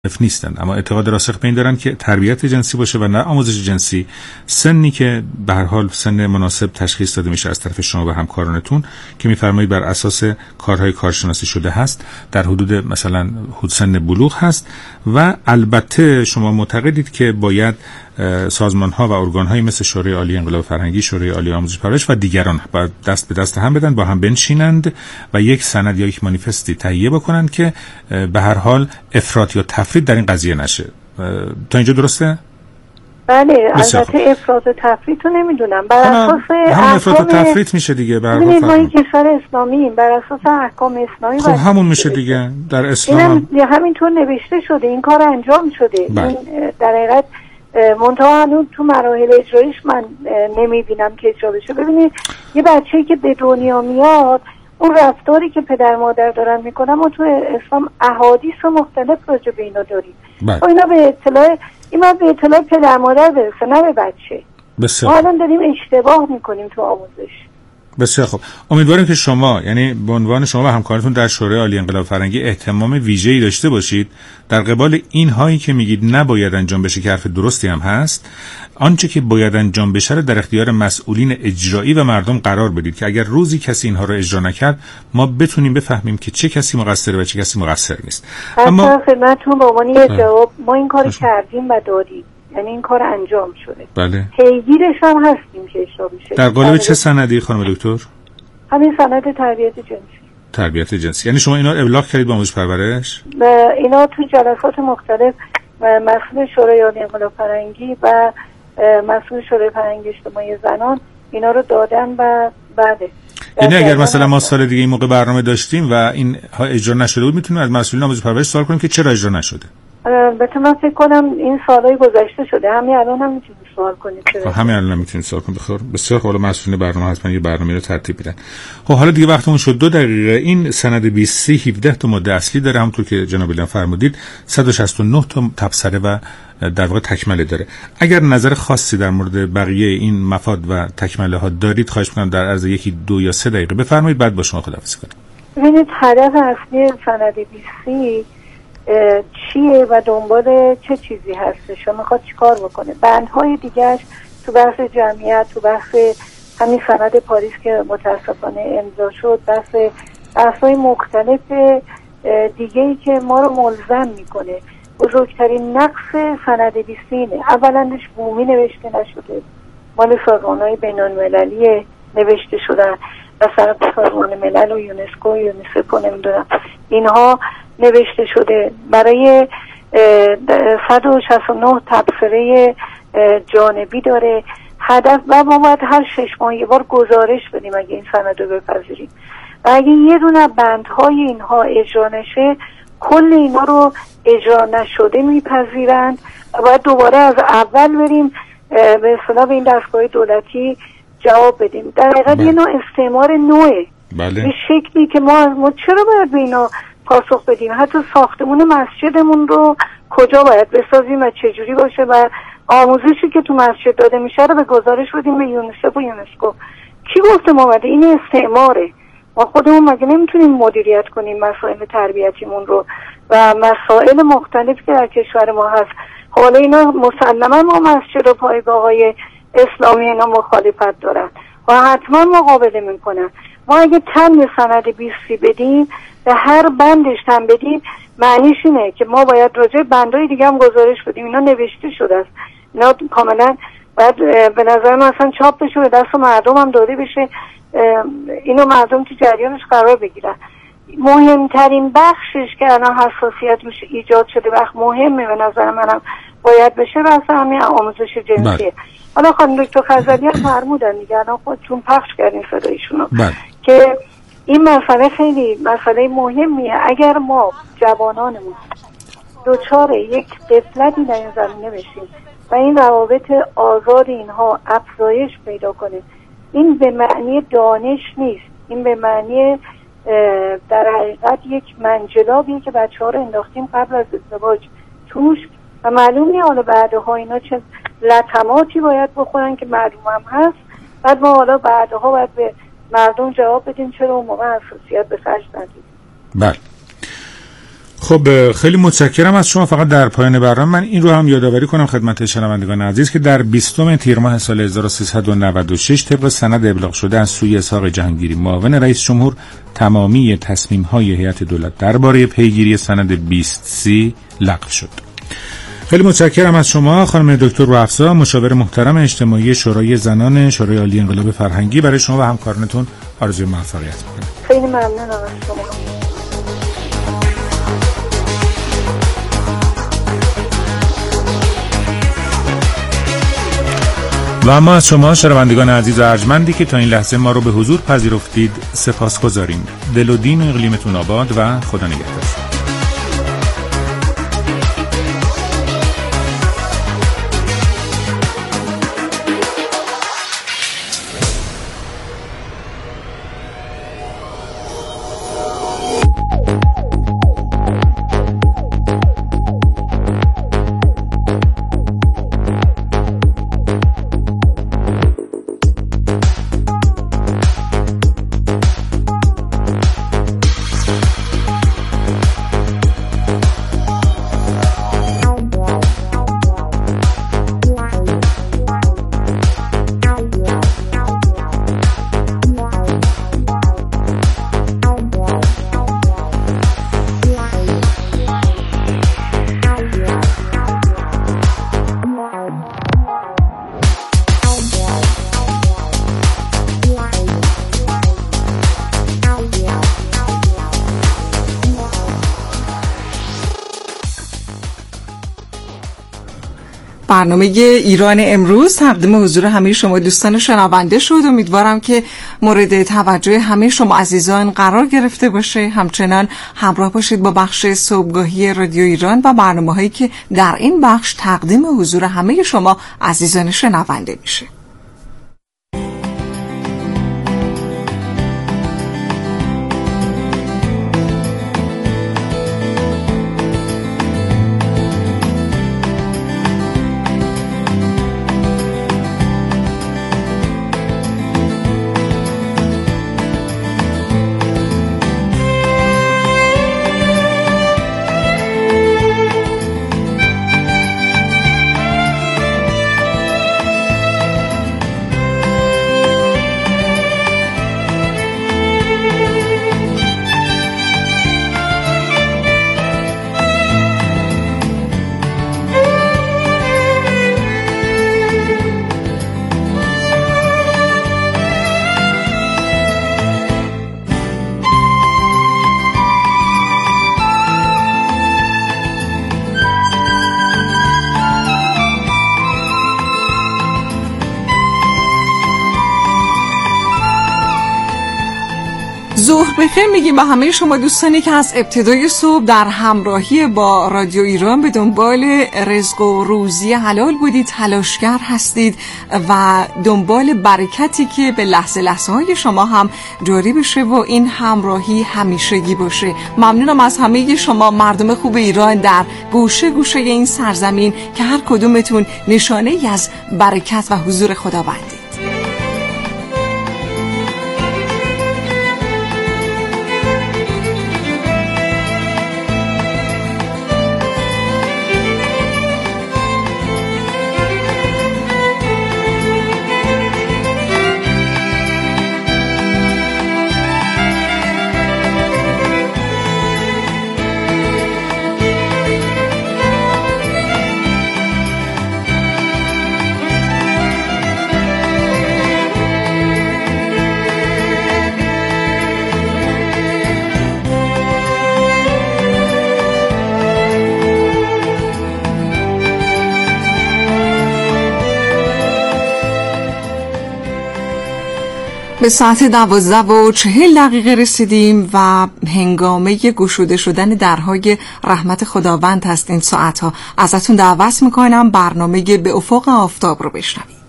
نیستند، اما اعتقاد راسخ به این دارن که تربیت جنسی باشه و نه آموزش جنسی. سنی که به هر حال سن مناسب تشخیص داده میشه از طرف شما و همکارانتون که میفرمایید بر اساس کارهای کارشناسی شده هست، در حدود مثلا سن بلوغ هست. و البته شما معتقدید که باید سازمان‌ها و ارگان‌هایی مثل شورای عالی انقلاب فرهنگی، شورای عالی آموزش پرورش و دیگران باید دست به دست هم بدن، با هم بنشینند و یک سند یا یک مانیفستی تهیه بکنند که به هر حال افراط یا تفرید در این قضیه نشه. تا اینجا درسته؟ بله، البته افراط و تفرید رو نمیدونم. بر اساس همون افراط و تفرید میشه دیگه. ببینید ما این کشور اسلامیم، بر اساس احکام اسلامی خب همون میشه دیگه. در اسلام همینطور نوشته شده، این کار انجام شده. این در حقیقت منتها هنوز تو مراحل اجرایش من نمیبینم که اجرا بشه. ببینید یه بچه‌ای که به دنیا میاد، اون رفتاری که پدر مادر دارن میکنن، ما تو اسلام احادیث مختلف راجع به اینا داریم. اینا به اطلاع پدر مادر برسه، نه به بچه. ما الان داریم اشتباه میکنیم تو آموزش. بسیار خوب. امیدواریم که شما، یعنی به عنوان شما و همکارتون در شورای عالی انقلاب فرهنگی، اهتمام ویژه‌ای داشته باشید در قبال این هایی که میگید نباید انجام بشه، که حرف درستی هم هست. آنچه که باید انجام بشه رو در اختیار مسئولین اجرایی و مردم قرار بدید که اگر روزی کسی اینها رو اجرا نکرد، ما بتونیم بفهمیم که چه کسی مقصره و چه کسی مقصر نیست. اما خدمتتون به عنوان یه جواب، ما این کارو کردیم و دادیم، یعنی این کار انجام شده. بله. پیگیرش هم هستیم که اجرا بشه. در قالب چه سندی خانم دکتر؟ همین سند تربیت جنسی. تربیت جنسی. یعنی شما اینا رو ابلاغ کردید با آموزش پرورش؟ اینا تو جلسات مختلف مسئول شورای عالی انقلاب فرهنگی و مسئول شورای فرهنگی اجتماعی زنان اینا رو دادن و بله. یعنی اگر مثلا ما سال دیگه این موقع برنامه داشتیم و این ها اجرا نشده بود، میتونیم از مسئولین آموزش پرورش سوال کنیم که چرا اجرا نشده؟ البته من فکر کنم این سالهای گذشته شده، همین الان هم میتونید سوال کنید. همین الان میتونید سوال کنید. بسیار خوب. مسئولین برنامه حتما یه برنامه رو ترتیب میدن. خب حالا دیگه وقتمون شد 2 دقیقه. این سند 20 17 تا ماده اصلی داره، همونطور که جناب الان فرمودید 169 تا تبصره و در واقع تکمله داره. اگر نظر خاصی در مورد بقیه این مفاد و تکمله ها دارید، خواهش می‌کنم در عرض 1 2 یا 3 دقیقه بفرمایید، بعد با شما خداحافظی کنم. ببینید هدف اصلی سند 20 چیه و دنبال چه چیزی هستش و میخواد چیکار بکنه. بندهای دیگهش تو بحث جمعیت، تو بحث همین سند پاریس که متاسفانه امضا شد، بحث‌های مختلف دیگه‌ای که ما رو ملزم میکنه. بزرگترین نقص سند 20 اینه، اولندش بومی نوشته نشده، مال سازمان‌های بین‌المللی نوشته شدن، مثلا سازمان ملل و یونسکو و یونیسف و نمیدونم اینها نوشته شده. برای 169 تبصره جانبی داره. هدف و ما باید هر 6 ماه یه بار گزارش بدیم اگه این سند رو بپذیریم، و اگه یه دونه بندهای اینها اجرا نشه، کل اینا رو اجرا نشده میپذیرند و باید دوباره از اول بریم به اصطلاح به این دستگاه دولتی جواب بدیم. در حقیقت یه نوع استعمار نوعه. بله. به شکلی که ما چرا باید به اینا پاسخ بدیم؟ حتی ساختمون مسجدمون رو کجا باید بسازیم و چجوری باشه و آموزشی که تو مسجد داده میشه رو به گزارش بدیم به یونیسف و یونسکو. کی گفته ما باید؟ این استعماره. ما خودمون مگه نمیتونیم مدیریت کنیم مسائل تربیتیمون رو و مسائل مختلفی که در کشور ما هست؟ حالا اینا مسلما ما مسجد و پایگاه‌های اسلامی اینا مخالفت دارن و حتما مقابله میکنن. ما اگه تن سند 20 بدیم، به هر بندش تن بدیم، معنیش اینه که ما باید راجع بندهای دیگه هم گزارش بدیم. اینا نوشته شده است، اینا کاملا باید به نظر من اصلا چاپ بشه، به دست مردم هم داده بشه، اینو مردم تو جریانش قرار بگیرن. مهمترین بخشش که الان حساسیت میشه ایجاد شده، بخش مهمه به نظر منم باید بشه، بحث همین آموزش جنسیه. حالا خانم دکتر خزعلی هم فرمودن دیگه، الان خودتون پخش کردین صدایشونو که این مسئله خیلی مسئله مهمیه. اگر ما جوانانمون دوچار یک غفلتی در این زمینه بشیم و این روابط آزاد اینها افزایش پیدا کنه، این به معنی دانش نیست، این به معنی در حقیقت یک منجلابیه که بچه ها رو انداختیم قبل از ازدواج توش و معلوم نیست حالا بعدها اینا چه لطماتی باید بخورن که معلوم هم هست. بعد ما حالا بعدها باید به مردم جواب بدیم چرا اون موقع حساسیت به خرج ندیم. بله. خب خیلی متشکرم از شما. فقط در پایان برنامه من این رو هم یادآوری کنم خدمت شنوندگان عزیز که در 20 تیر ماه سال 1396 طبق سند ابلاغ شده از سوی اسحاق جهانگیری معاون رئیس جمهور تمامی تصمیم‌های هیئت دولت درباره پیگیری سند 20C لغو شد. خیلی متشکرم از شما خانم دکتر روحافظا، مشاور محترم اجتماعی شورای زنان شورای عالی انقلاب فرهنگی. برای شما و همکارانتون آرزوی موفقیت می‌کنم. خیلی ممنونم از شما. و اما از شما شنوندگان عزیز و ارجمندی که تا این لحظه ما رو به حضور پذیرفتید سپاسگزاریم. دل و دین و اقلیمتون آباد و خدا نگهدار. برنامه ایران امروز تقدیم حضور همه شما دوستان شنونده شد. امیدوارم که مورد توجه همه شما عزیزان قرار گرفته باشه. همچنان همراه باشید با بخش صبحگاهی رادیو ایران و برنامه‌هایی که در این بخش تقدیم حضور همه شما عزیزان شنونده میشه. ظهر بخیر میگیم به همه شما دوستانی که از ابتدای صبح در همراهی با رادیو ایران به دنبال رزق و روزی حلال بودید، تلاشگر هستید و دنبال برکتی که به لحظه لحظه های شما هم جاری بشه و این همراهی همیشگی باشه. ممنونم از همه شما مردم خوب ایران در گوشه گوشه این سرزمین که هر کدومتون نشانه ای از برکت و حضور خداوندید. به ساعت 12:40 رسیدیم و هنگامه گشوده شدن درهای رحمت خداوند هست. این ساعتها ازتون دعوت میکنم برنامه به افق آفتاب رو بشنوید.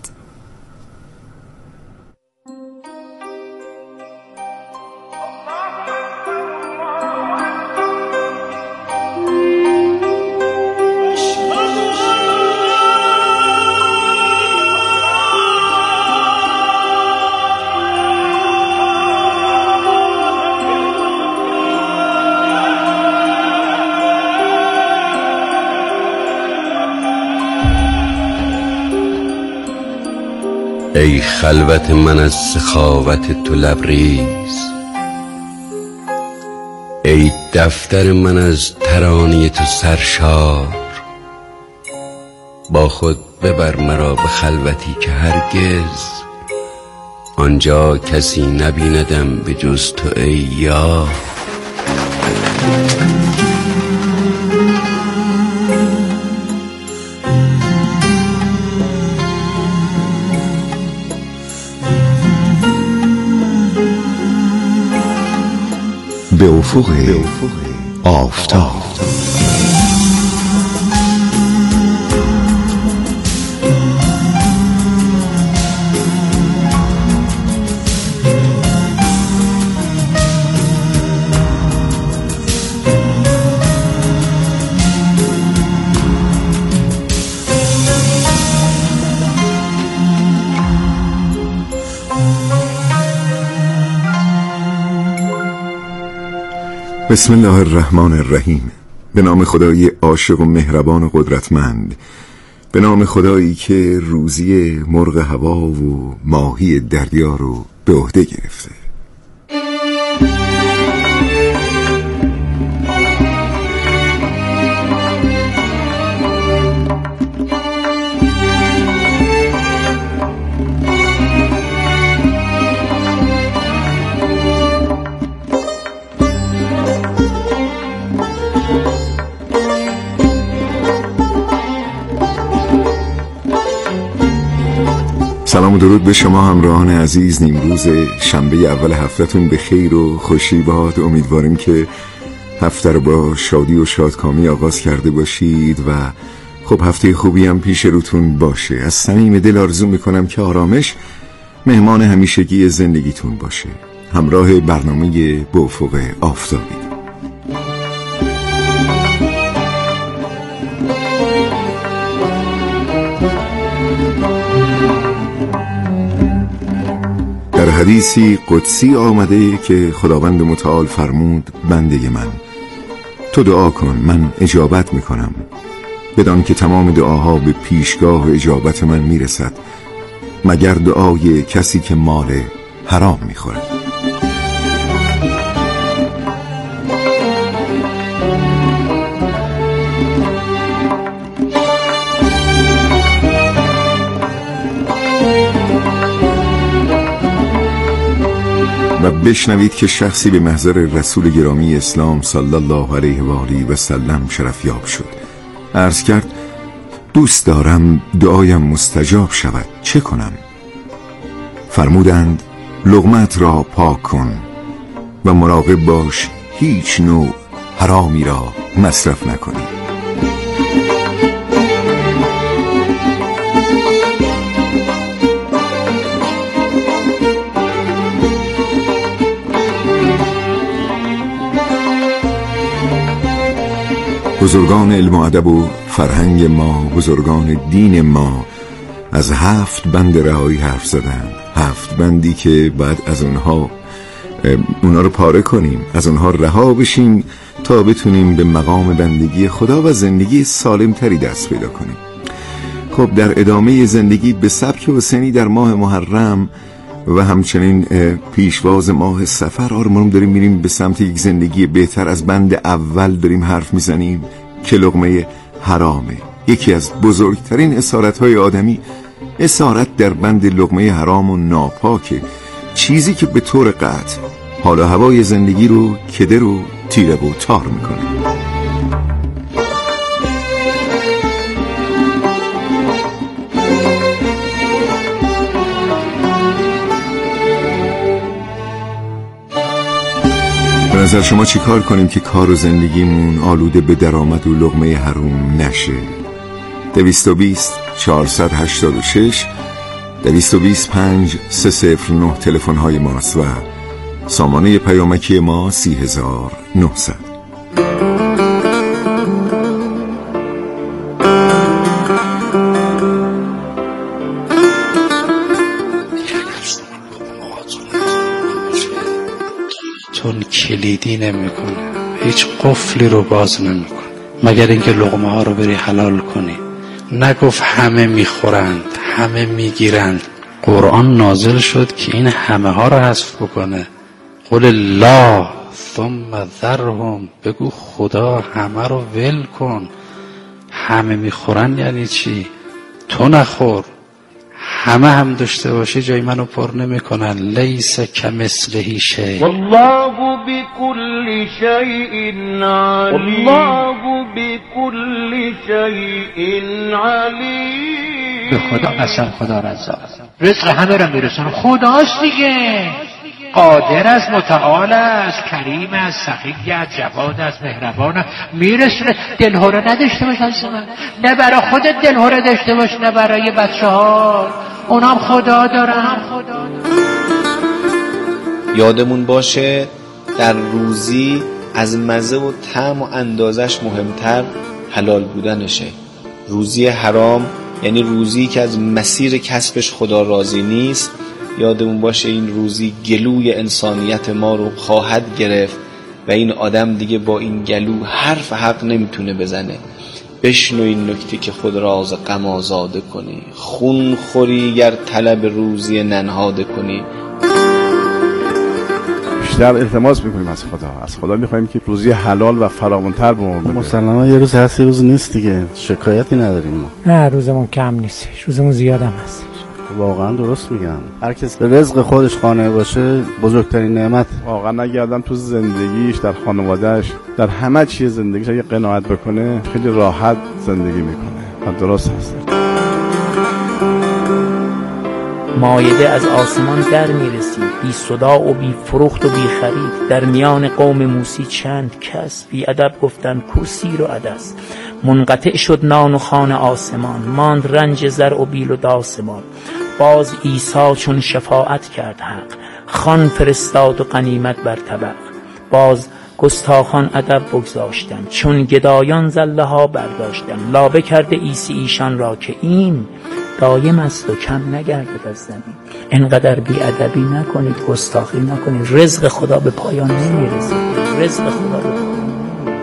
ای خلوت من از سخاوت تو لبریز، ای دفتر من از ترانه تو سرشار. با خود ببر مرا به خلوتی که هرگز آنجا کسی نبیندم به جز تو ای یار. به افق آفتاب. بسم الله الرحمن الرحیم. به نام خدای عاشق و مهربان و قدرتمند، به نام خدایی که روزی مرغ هوا و ماهی دریا رو به عهده گرفته. سلام و درود به شما همراهان عزیز. نیمروز شنبه اول هفته‌تون به خیر و خوشی باد. امیدواریم که هفته رو با شادی و شادکامی آغاز کرده باشید و خب هفته خوبی هم پیش روتون باشه. از صمیم دل آرزو میکنم که آرامش مهمان همیشگی زندگیتون باشه. همراه برنامه به افق آفتابی. در حدیثی قدسی آمده که خداوند متعال فرمود: بنده من، تو دعا کن من اجابت میکنم، بدان که تمام دعاها به پیشگاه اجابت من میرسد مگر دعای کسی که مال حرام میخورد. و بشنوید که شخصی به محضر رسول گرامی اسلام صلی الله علیه و آله و سلم شرف یاب شد. عرض کرد: دوست دارم دعایم مستجاب شود، چه کنم؟ فرمودند: لقمت را پاک کن و مراقب باش هیچ نوع حرامی را مصرف نکنی. بزرگان علم و ادب و فرهنگ ما، بزرگان دین ما از 7 بند رهایی حرف زدن. 7 بندی که بعد از اونها رو پاره کنیم، از اونها رها بشیم تا بتونیم به مقام بندگی خدا و زندگی سالمتری دست پیدا کنیم. خب در ادامه زندگی به سبک حسینی در ماه محرم و همچنین پیشواز ماه صفر آرمان داریم میریم به سمت یک زندگی بهتر. از بند اول داریم حرف میزنیم که لقمه حرامه. یکی از بزرگترین اسارت‌های آدمی اسارت در بند لقمه حرام و ناپاکه، چیزی که به طور قطع حال و هوای زندگی رو کدر و تیره و تار میکنه. به نظر شما چی کار کنیم که کار و زندگیمون آلوده به درآمد و لقمه حروم نشه؟ 220 486 225 309 تلفن های ماست و سامانه پیامکی ما 30900. چون کلیدی نمیکنه، هیچ قفلی رو باز نمیکنه مگر اینکه لقمه ها رو بری حلال کنی. نگفت همه میخورند، همه میگیرند، قرآن نازل شد که این همه ها رو حذف بکنه. قل الله ثم ذرهم، بگو خدا همه رو ول کن. همه میخورن یعنی چی؟ تو نخور. همه هم داشته باشه جای منو پر نمیکنن. لیس کمثله شیء والله بكل شيء عليم والله بكل شيء عليم. به خدا قسم، خدا رزاق، رزق همه را میرسونه. خداست دیگه، قادر است، متعال است، کریم است، سخی است، جواد است، مهربان است، میرسونه. دلهره نداشته باش از من، نه برای خودت دلهره داشته باش، نه برای بچه ها، اونام خدا دارن. یادمون باشه در روزی از مزه و طعم و اندازش مهمتر حلال بودنشه. روزی حرام یعنی روزی که از مسیر کسبش خدا راضی نیست. یادمون باشه این روزی گلوی انسانیت ما رو خواهد گرفت و این آدم دیگه با این گلو حرف حق نمیتونه بزنه. بشنو این نکته که خود را از غم آزاده کنی، خون خوری گر طلب روزی ننهاده کنی. بیشتر التماس میکنیم از خدا میخوایم که روزی حلال و فراوان‌تر به ما بده. مسلماً یه روز هست، یه روز نیست دیگه، شکایتی نداریم ما. نه روزمون کم نیستش، روزمون زیادم هست. واقعا درست میگم، هر کس به رزق خودش قانع باشه بزرگترین نعمت. واقعا اگه آدم تو زندگیش، در خانوادهش، در همه چیز زندگیش اگه قناعت بکنه خیلی راحت زندگی میکنه و درست هست. مایده از آسمان در میرسید، بی صدا و بی فروخت و بی خرید. در میان قوم موسی چند کس بی ادب گفتن کو سیر و عدس. منقطع شد نان و خوان آسمان، ماند رنج زرع و بیل و داسمان. باز عیسی چون شفاعت کرد حق، خوان فرستاد و غنیمت بر طبق. باز گستاخان ادب بگذاشتن، چون گدایان زله ها برداشتن. لابه کرده عیسی ایشان را که این دایم است و کم نگردد از زمین. انقدر بی ادبی نکنید، گستاخی نکنید، رزق خدا به پایان نمیرسه. رزق خدا به پایان نمیرسه.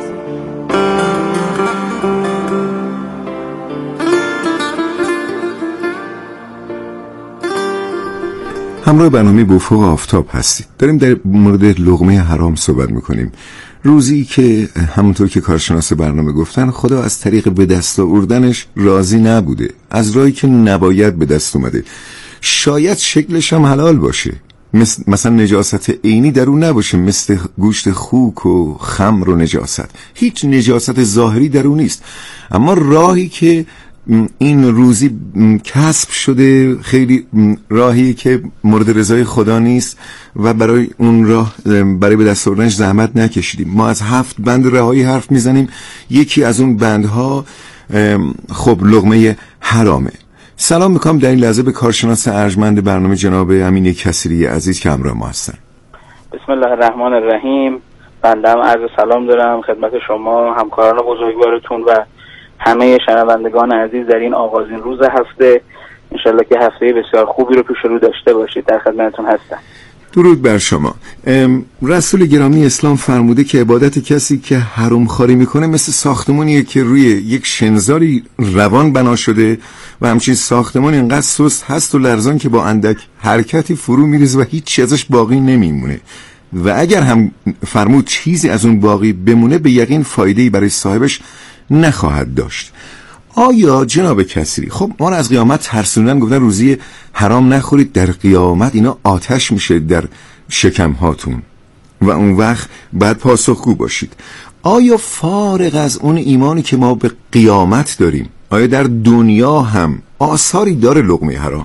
همراه برنامه بوفق آفتاب هستید. داریم در مورد لقمه حرام صحبت میکنیم. روزی که همونطور که کارشناس برنامه گفتن خدا از طریق به دست آوردنش راضی نبوده، از راهی که نباید به دست اومده. شاید شکلش هم حلال باشه، مثلا نجاست عینی در اون نباشه، مثل گوشت خوک و خمر و نجاست. هیچ نجاست ظاهری در اون نیست، اما راهی که این روزی کسب شده خیلی راهی که مورد رضای خدا نیست و برای اون راه برای به دست آوردنش زحمت نکشیدیم. ما از 7 بند رهایی حرف میزنیم. یکی از اون بندها خب لقمه حرامه. سلام میکنم در این لحظه به کارشناس ارجمند برنامه جناب امین کثیری عزیز که همراه ما هستن. بسم الله الرحمن الرحیم. بنده هم عرض سلام دارم خدمت شما، همکاران بزرگوارتون و همه شنوندگان عزیز در این آغازین روز هفته. انشالله که هفته بسیار خوبی رو پیش رو داشته باشید. در خدمتتون هستم. درود بر شما. رسول گرامی اسلام فرموده که عبادت کسی که حرام خواری میکنه مثل ساختمانیه که روی یک شنزاری روان بنا شده و همچین ساختمان اینقدر سست هست و لرزان که با اندک حرکتی فرو میریزه و هیچ چیز ازش باقی نمیمونه و اگر هم فرمود چیزی از اون باقی بمونه به یقین فایده‌ای برای صاحبش نخواهد داشت. آیا جناب کثیری، خب ما رو از قیامت ترسوندن، گفتن روزی حرام نخورید، در قیامت اینا آتش میشه در شکم هاتون و اون وقت بعد پاسخگو باشید. آیا فارغ از اون ایمانی که ما به قیامت داریم، آیا در دنیا هم آثاری داره لقمه حرام؟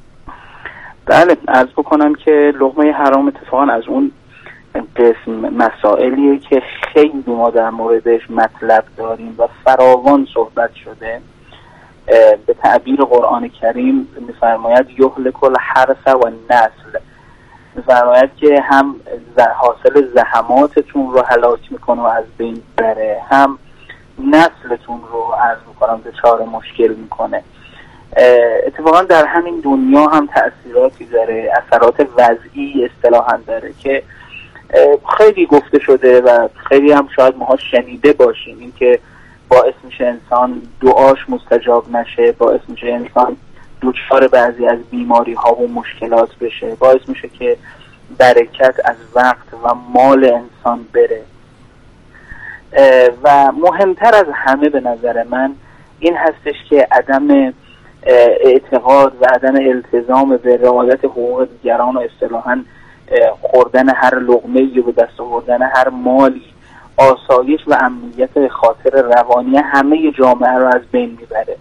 بله، عرض بکنم که لقمه حرام اتفاقا از اون قسم مسائلیه که خیلی ما در موردش مطلب داریم و فراوان صحبت شده. به تعبیر قرآن کریم می‌فرماید یهلک الحرث و نسل، می‌فرماید که هم حاصل زحماتتون رو هلاک میکنه و از بین بره، هم نسلتون رو عرض میکنم دچار مشکل میکنه. اتفاقا در همین دنیا هم تأثیراتی داره، اثرات وضعی اصطلاحاً داره که خیلی گفته شده و خیلی هم شاید ماها شنیده باشیم. این که باعث میشه انسان دعاش مستجاب نشه، باعث میشه انسان دچار بعضی از بیماری ها و مشکلات بشه، باعث میشه که برکت از وقت و مال انسان بره. و مهمتر از همه به نظر من این هستش که عدم اعتقاد و عدم التزام به رعایت حقوق دیگران و اصطلاحاً خوردن هر لقمه‌ای و به دست آوردن هر مالی آسایش و امنیت خاطر روانی همه جامعه رو از بین میبره.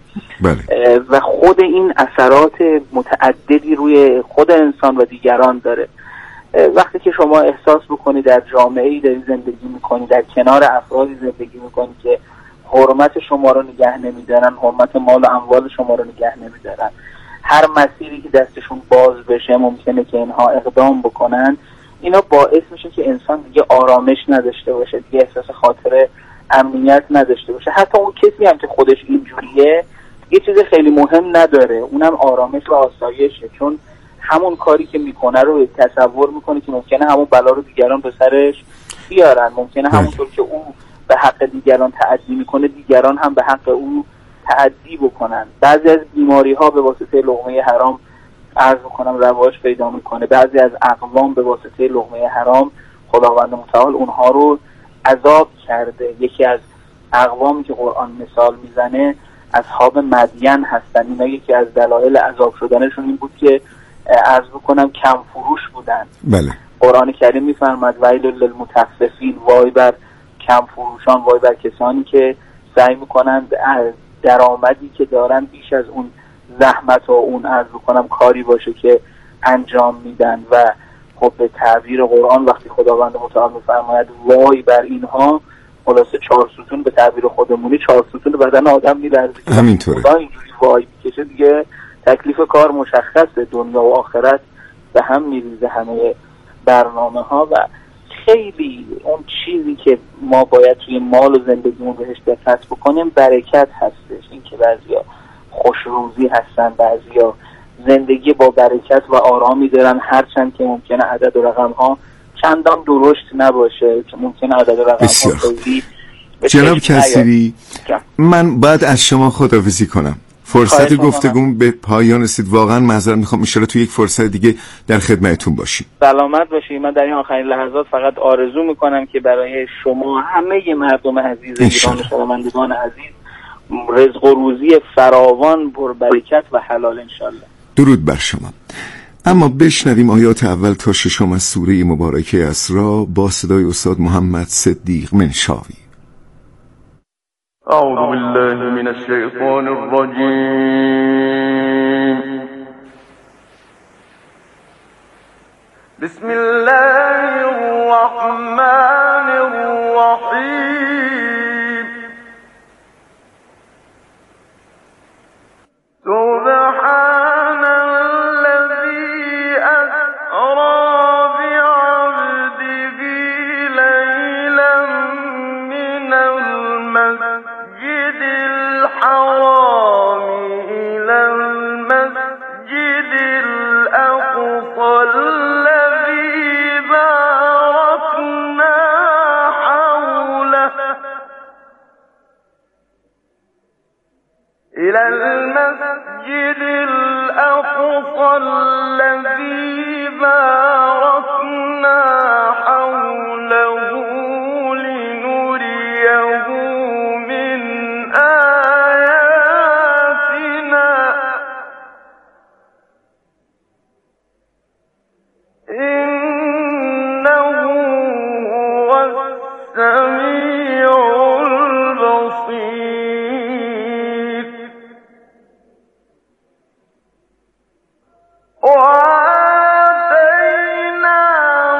و خود این اثرات متعددی روی خود انسان و دیگران داره. وقتی که شما احساس بکنید در جامعه‌ای داری زندگی میکنید، در کنار افرادی زندگی میکنید که حرمت شما رو نگه نمیدارن، حرمت مال و اموال شما رو نگه نمیدارن، هر مسیری که دستشون باز بشه ممکنه که اینها اقدام بکنن، اینا باعث میشه که انسان دیگه آرامش نداشته باشه، دیگه احساس خاطر امنیت نداشته باشه. حتی اون کسی هم که خودش اینجوریه یه چیز خیلی مهم نداره، اونم آرامش و آسایشه، چون همون کاری که میکنه رو تصور میکنه که ممکنه همون بلا رو دیگران به سرش بیارن، ممکنه همونطور که او به حق دیگران تعدی میکنه دیگران هم به حق او تعدی بکنن. بعضی از بیماری ها به واسطه لقمه حرام عرض میکنم رواج پیدا میکنه، بعضی از اقوام به واسطه لقمه حرام خداوند متعال اونها رو عذاب کرده. یکی از اقوامی که قرآن مثال میزنه اصحاب مدین هستن. اینا یکی از دلایل عذاب شدنشون این بود که عرض بکنم کم فروش بودن. بله. قرآن کریم میفرماد ویل للمطففین، وای بر کم فروشان، وای بر کسانی که سعی میکنند درآمدی که دارن بیش از اون زحمت و اون عرض بکنم کاری باشه که انجام میدن. و خب به تعبیر قرآن وقتی خداوند متعال میفرماید وای بر اینها، خلاصه 4 ستون به تعبیر خودمونی 4 ستون بدن آدم میلرزه. همینطوره. خدا اینجوری وای بکشه دیگه تکلیف کار مشخصه، دنیا و آخرت به هم میریزه همه برنامه ها. و خیلی اون چیزی که ما باید توی مال و زندگیمون بهش دقت بکنیم برکت هستش. این که بعضیا خوشروزی هستن، بعضیا زندگی با برکت و آرامی دارن، هرچند که ممکنه عدد و رقم ها چندان درشت نباشه، که ممکنه عدد و رقم ها خیلی. جناب کثیری، من بعد از شما خداحافظی کنم. فرصت گفتگوم به پایان رسید. واقعا معذرت میخوام، ان شاءالله تو یک فرصت دیگه در خدمتتون باشیم. سلامت باشید. من در این آخرین لحظات فقط آرزو میکنم که برای شما همه مردم عزیز ایران و شنوندگان عزیز رزق و روزی فراوان، پربرکت و حلال انشالله. درود بر شما. اما بشنویم آیات اول تا 6 از سوره مبارکه اسراء با صدای استاد محمد صدیق منشاوی. أعوذ بالله من الشيطان الرجيم. بسم الله الرحمن الرحيم. سبحان الذي أسرى بعبده ليلا من المسجد الحرام إلى المسجد الأقصى الذي باركنا حوله إلى المسجد الأقصى الذي باركنا حوله لنريه من آياتنا إنه هو السميع البصير. وآتينا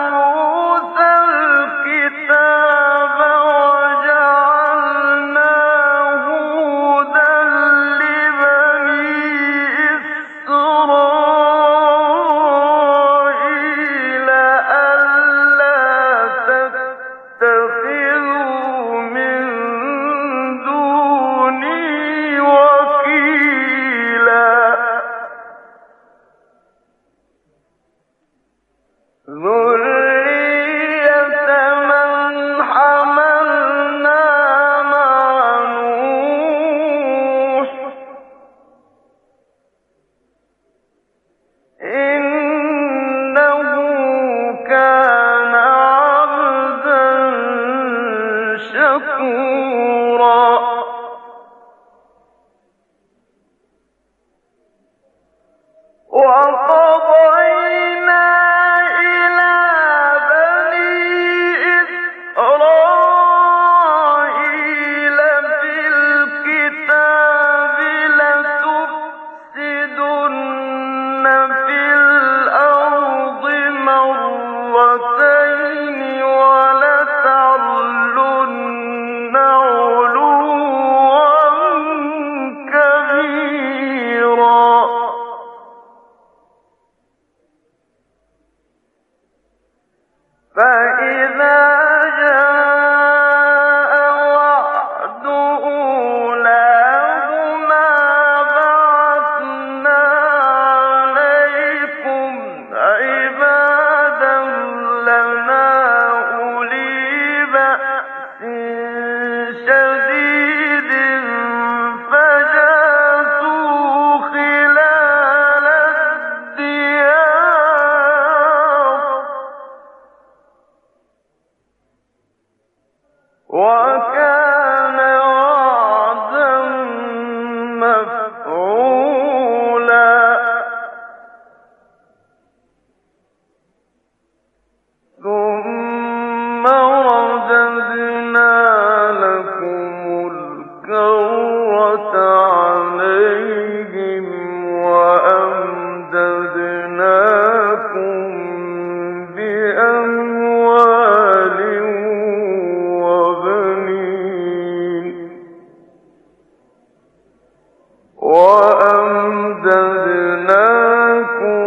وأمددناكم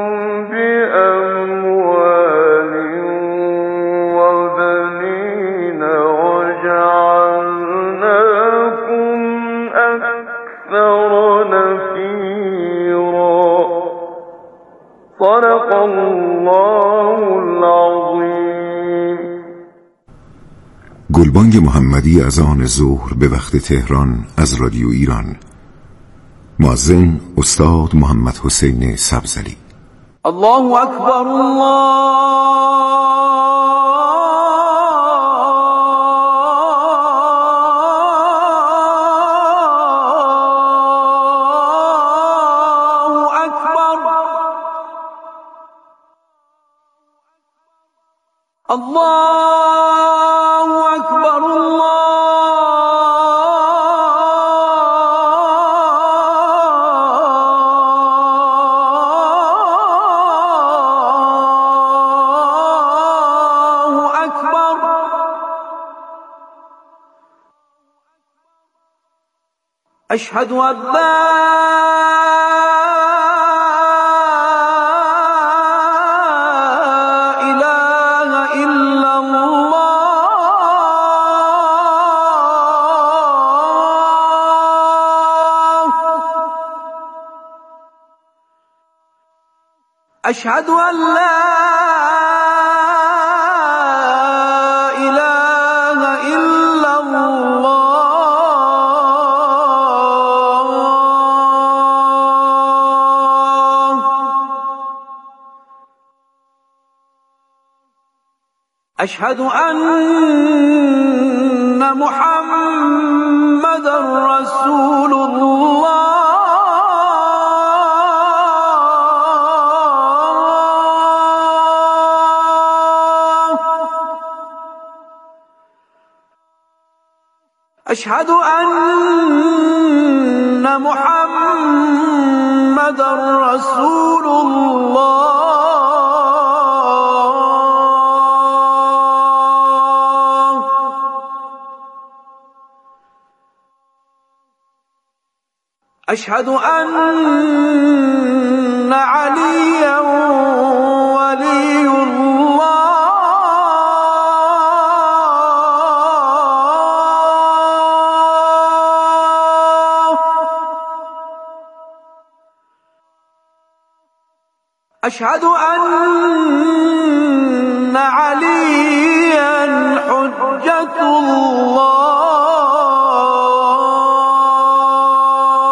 بأموال وبنين وجعلناكم أكثر نفيرا. صدق الله العظيم. گلبانگ محمدی از آن ظهر به وقت تهران از رادیو ایران. مؤذن استاد محمد حسین سبزلی. الله اکبر أشهد أن لا إله إلا الله. أشهد أن لا إله إلا الله. أشهد أن محمد رسول الله. أشهد أن محمد رسول الله. أشهد أن عليا ولي الله. أشهد أن